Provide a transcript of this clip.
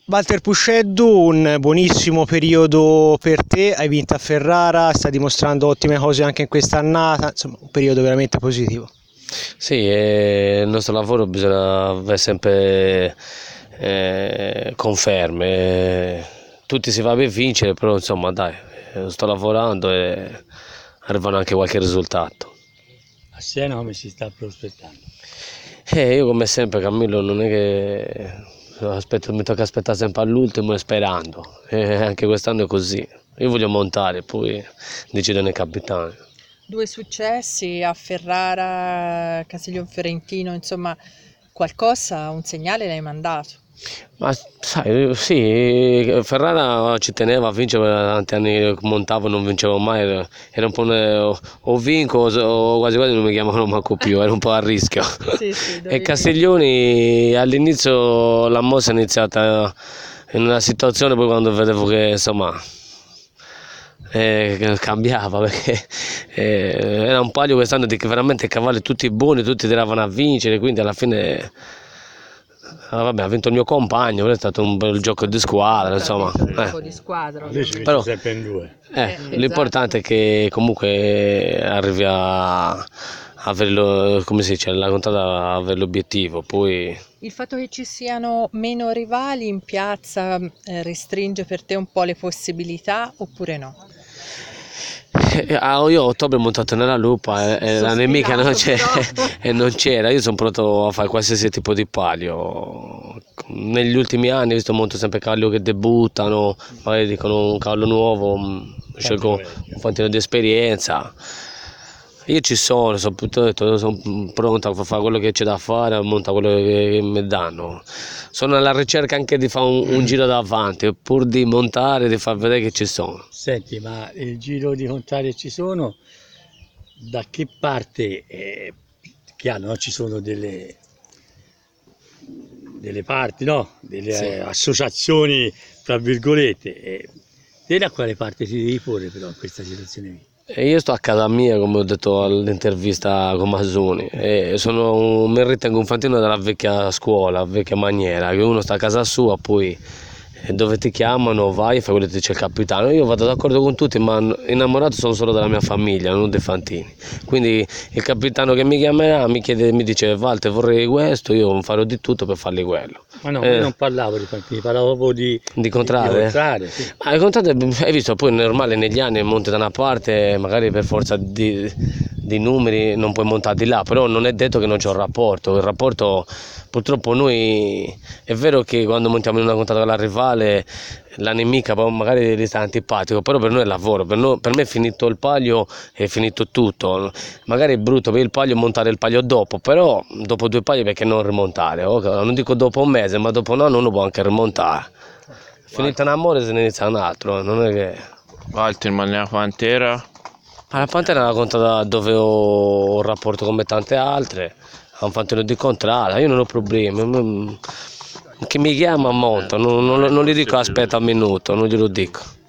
Walter Pusceddu, un buonissimo periodo per te, hai vinto a Ferrara, stai dimostrando ottime cose anche in quest'annata, insomma un periodo veramente positivo. Sì, il nostro lavoro bisogna avere sempre conferme, tutti si va per vincere, però insomma dai, sto lavorando e arrivano anche qualche risultato. A Siena come si sta prospettando? Io come sempre Camillo non è che mi tocca aspettare sempre all'ultimo e sperando, anche quest'anno è così, io voglio montare, poi decidono i capitani. 2 successi a Ferrara, Castiglione Fiorentino, insomma qualcosa, un segnale l'hai mandato. Ma sai, sì, Ferrara ci teneva a vincere, tanti anni che montavo non vincevo mai, era un po' o vinco o quasi quasi non mi chiamavano manco più, era un po' a rischio. Sì, E Castiglioni all'inizio la mossa è iniziata in una situazione, poi quando vedevo che insomma cambiava, perché era un palio quest'anno di che veramente cavalli tutti buoni, tutti tiravano a vincere, quindi alla fine vabbè, ha vinto il mio compagno, è stato un bel gioco di squadra, insomma. Un po' di squadra. Lei ci Però- vince sempre in due. Esatto. L'importante è che comunque arrivi a avere, come si dice, la contata a avere l'obiettivo, poi Il fatto che ci siano meno rivali in piazza restringe per te un po' le possibilità oppure no? io a ottobre ho montato nella Lupa e la nemica non e non c'era, io sono pronto a fare qualsiasi tipo di palio. Negli ultimi anni ho visto molto sempre cavalli che debuttano, magari dicono un cavallo nuovo, scelgo un fantino di esperienza. Io ci sono pronto a fare quello che c'è da fare, a montare quello che mi danno. Sono alla ricerca anche di fare un giro davanti, pur di montare e di far vedere che ci sono. Senti, ma il giro di contrari ci sono, da che parte, chiaro, no? Ci sono delle parti, no? Delle Sì. associazioni, tra virgolette, te da quale parte ti devi porre però in questa situazione qui? E io sto a casa mia, come ho detto all'intervista con Masoni, e mi ritengo un fantino della vecchia scuola, vecchia maniera, che uno sta a casa sua, poi dove ti chiamano vai e fai quello che ti dice il capitano. Io vado d'accordo con tutti, ma innamorato sono solo della mia famiglia, non dei fantini. Quindi il capitano che mi chiamerà mi dice Walter vorrei questo, io farò di tutto per fargli quello. Ma no, io non parlavo di fantini, parlavo proprio Di contrarre? Sì. Il contrario, hai visto, poi è normale negli anni monti da una parte, magari per forza di numeri non puoi montare di là, però non è detto che non c'è un rapporto. Il rapporto, purtroppo noi, è vero che quando montiamo in una contata con la rivale, la nemica magari gli sta antipatico, però per noi è lavoro, per me è finito il palio, è finito tutto. Magari è brutto per il palio montare il palio dopo, però dopo 2 pali perché non rimontare? Non dico dopo un mese, ma dopo un anno uno può anche rimontare. Finito un amore se ne inizia un altro, non è che... Walter, ma nella Pantera? La Pantera è una contata dove ho un rapporto come tante altre, ha un fantino di contrada, io non ho problemi, chi mi chiama monta, non gli dico aspetta un minuto, non glielo dico.